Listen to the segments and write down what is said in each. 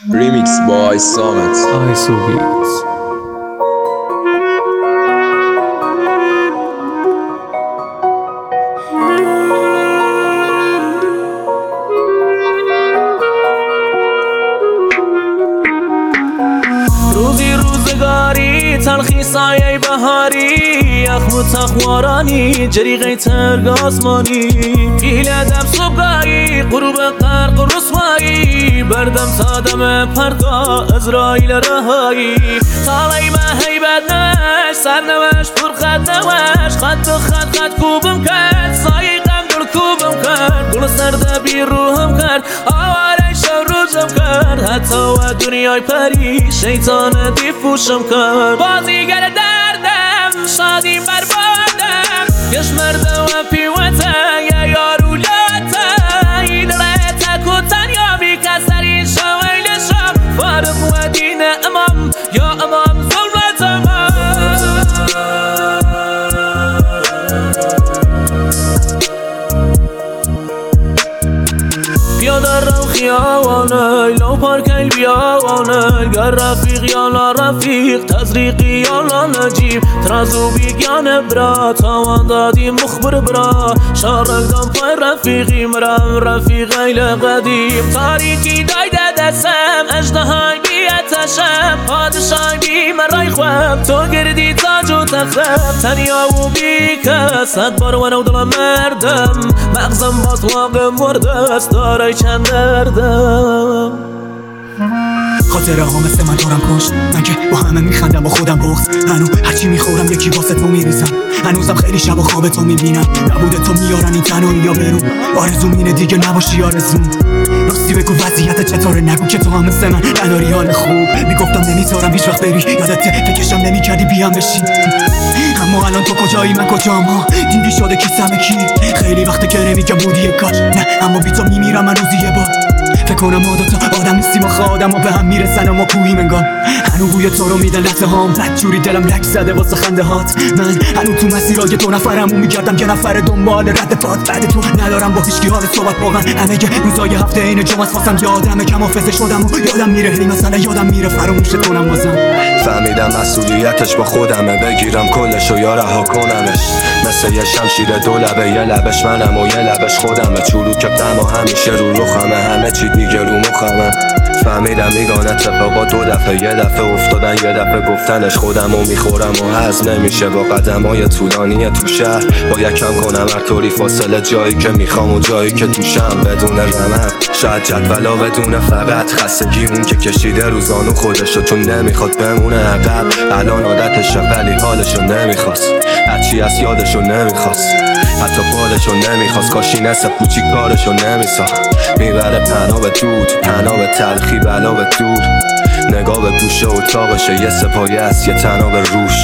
Remix by Summit. ISO Beats. روزی روزگاری تلخی سایه بهاری اخم تخوارانی جریقه ترگ آسمانی ایل دم صبحایی غروب غرق رسوایی بردم سادم پردا ازرائیل رهایی طالعی ما هیبت نوش سرنوش پر خد نوش خد و خد کوبم کرد سایقم دل کوبم کرد گل سرده بی روحم کرد آواره شو روزم کرد حتی و دنیای پری شیطان دیفوشم کرد بازیگر دردم شادیم بربادم کشمرده و پیوته یا یارولته این ریته کتن یا بی کسری شویل شب فارق و دین امام یا امام ظلمت امام پیاده رو خیابانه لو پارکیل بیابانه گر رفیق یا لا رفیق تزریقی یا لا نجیب ترازو بیگیان برا تاوان دادی مخبر برا شارکدم پای رفیقی مرم رفیق ایل قدیم تاریکی دایده دستم اجدهای بیتشم پادشای بی مرای خواب تو گردی تاج و تختم تنیا و بی کس صد بار ونو دلم مردم مغزم باز واقع مرده است دارای چند دردم خاطره ها مثل من دارم کشت من که با همه میخندم با خودم بغض هنو هرچی میخورم یکی واسه تو میریزم هنوزم خیلی شب و خواب تو میبینم نبوده تو میارن این تنهایی یا برو آرزوم اینه دیگه نباشی آرزوم راستی بگو وضعیت چطوره نگو که تو هم مثل من نداری حال خوب میگفتم نمیذارم هیچ وقت بری یادت فکرشم نمیکردی بیام بشی اما الان تو کجایی من کجام ها دیدی شده کیسم کی خیلی وقته که نمیگم بودی کاش نه اما بی تو میمیرم من روزی یه بار فکر کنم ما دوتا آدم نیستیم آخه آدم ها به هم میرسن اما کوهیم انگار هنو بوی تو رو میدن لحظه هام بدجوری دلم لک زده واسه خنده هات من هنو تو مسیرای دو نفرمون میگردم یه نفر دنبال رد پات بعد تو ندارم با هیچکی حال صحبت واقعا همه روزای هفته این جمعه خواستم یادم کم حافظه شدم و یادم میره هی مثلا یادم میره فراموشت کنم بازم فهمیدم مسئولیتش با خودمه بگیرم کلشو یا رها کنمش مثل یه شمشیر دو لبه یه لبش منم و یه لبش خودمه چروک دما همیشه رو رخمه همه چی دیگه رو مخمه فهمیدم میگان اتفاقا دو دفعه یه دفعه افتادن یه دفعه گفتنش خودم و میخورم و هضم نمیشه با قدمای طولانی تو شهر باید کم کنم هر طوری فاصله جایی که میخوام و جایی که توشم بدون رمق شاید جدولا بدون فقط خستگی اون که کشیده روزانو خودشو چون نمیخواد بمونه عقب الان عادتشه ولی حالشو نمیخواست هرچی از یادشو نمیخواست حتی بالشو نمیخواست کاشی نصف کوچیک کارشو نمیساخت میبره پناه به دود پناه به تلخی بلا به دور نگاه به گوشه اتاقشه یه سپایه است یه تنها به روش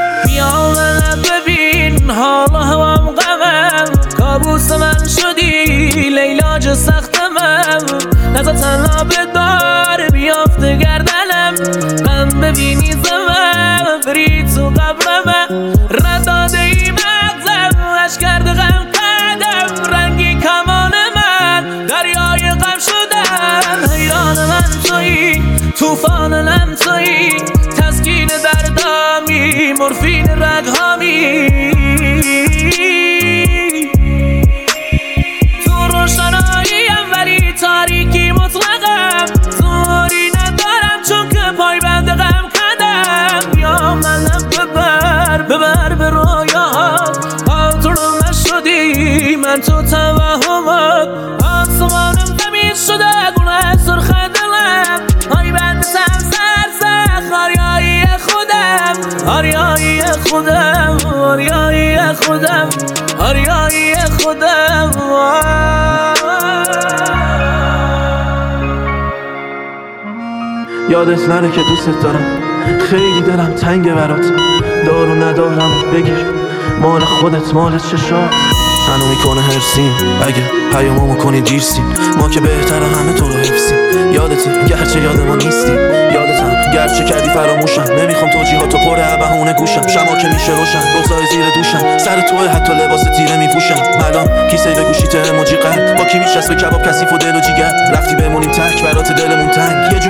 بیا منم ببین حالا هوام غمم کابوس من شدی لیلاج سختمم نزا تنها به دار بیافته گردنم غم ببینی زمم بری تو قبرمم رد داده ای مغزم اش کرده غم کردم رنگی کمان من دریای غم شدم حیران من تویی توفان لم تویی تسکین دردامی مورفین رگهامی تو روشناییم ولی تاریکی مطلقم زوری ندارم چون که پای بند غم کردم یا منم ببر به رویات آترو نشدی من تو توهمات آسمانم زمین شده گونه سرخ دلم پای بند سم سرسخ آریایی خودم آریایی خودم آریایی خودم آریایی خودم یادت نره که دوست دارم خیلی دلم تنگه برات دارو ندارم بگیر مال خودت مال چشات هنو میکنه هرسیم اگه پیاممو کنی دیرسیم ما که بهتره همه تو رو حفظیم یادته گرچه یاد ما نیستیم یادتم گرچه کردی فراموشم نمیخوام توجیهاتو پر بهونه گوشم شما که میشه روشن بغضای زیر دوشم سر توه حتی لباس تیره میپوشم الان کیسه به گوشیت اموجی قلب با کی میشست به کباب کثیف و دل و جیگر رفتی بمونیم تک برات دلمون تنگ یه جو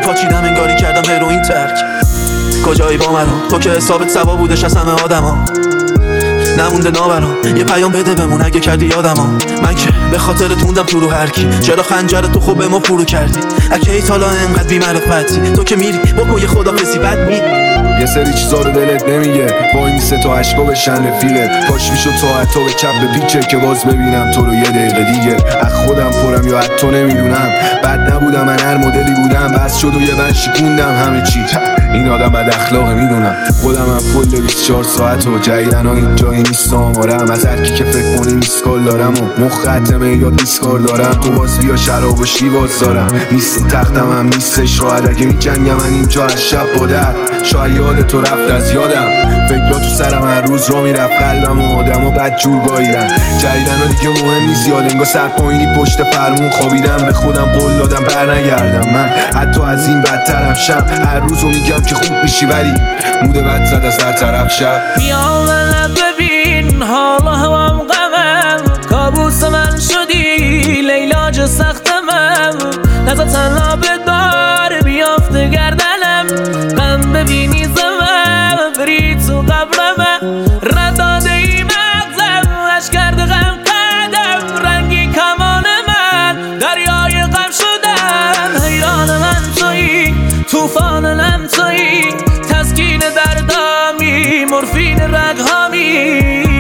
پاچیدم انگاری کردم هروئین ترک. کجایی با مرا تو که حسابت سوا بودش از همه آدما، نمونده نابرام یه پیام بده بمون اگه کردی یادما. من که به خاطر توندم تو رو هر کی، چرا خنجر تو خوب به ما پورو کردی؟ اگه ای تالا انقدر بی‌معرفتی تو که میری بکن یه خدافظی بعد میری. یه سری چیزا رو دلت نمیگه، وای میسه تا عشقا بشن رفیلت. کاش میشد تا تو به چپ به پیچه که باز ببینم تو رو یه دقیقه دیگه. از خودم پرم یا از تو نمیدونم، بد نبودم من هر مدلی بودم، بس شد و یه بند شکوندم همه چی. این آدم بد اخلاقه میدونم، خودم هم کل 24 ساعت و جدیدن ها این جایی نیست آمارم. از هر کی که فکر کنی میسکال دارم و مخ ختمه یا دیسکار دارم. تو باز بیا شراب و شیواز دارم، نیست تختم هم نیستش راحت. اگه میجنگم من اینجا از شب با در، شاید یاد تو رفت از یادم. فکرها تو سرم هر روز را میرفت قلبم و آدم و بد جور گاییدن. جدیدن ها دیگه مهم نیست یاد انگاه سر پایینی پشت فرمون خوابیدم. به خودم قول دادم بر نگردم، من حتی از این بدترم شم. هر روزو میگم که خوب میشی ولی موده بد زد از هر طرف شب. بیا من ببین حالا هوام غمم، کابوس من شدی لیلاج سختمم. نزا تنها بدار بیافته گردنم، غم ببینی زمم بری تو قبرمم. رداده ای مغزم اش کرده غم قدم، رنگی کمان من دریای غم شدم. حیران من تویی توفان من تویی، تسکین دردامی مورفین رگهامی.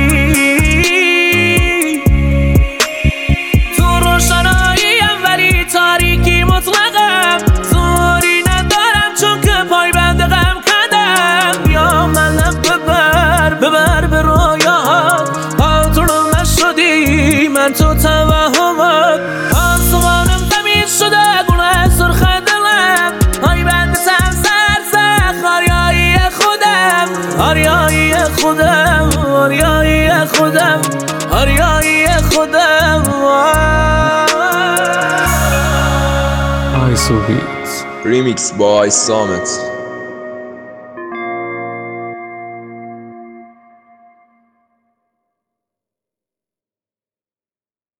تو روشناییم ولی تاریکی مطلقم، زوری ندارم چون که پای بند غم کردم. یا من ببر به رویات، پاتونم نشدی من تو توهمات. آسمانم تمیز شده گونه سرخ دلم، پای بند سرسخت آریایی خودم. آریایی خودم آریایی خودم آریایی خودم. Remix by Summit.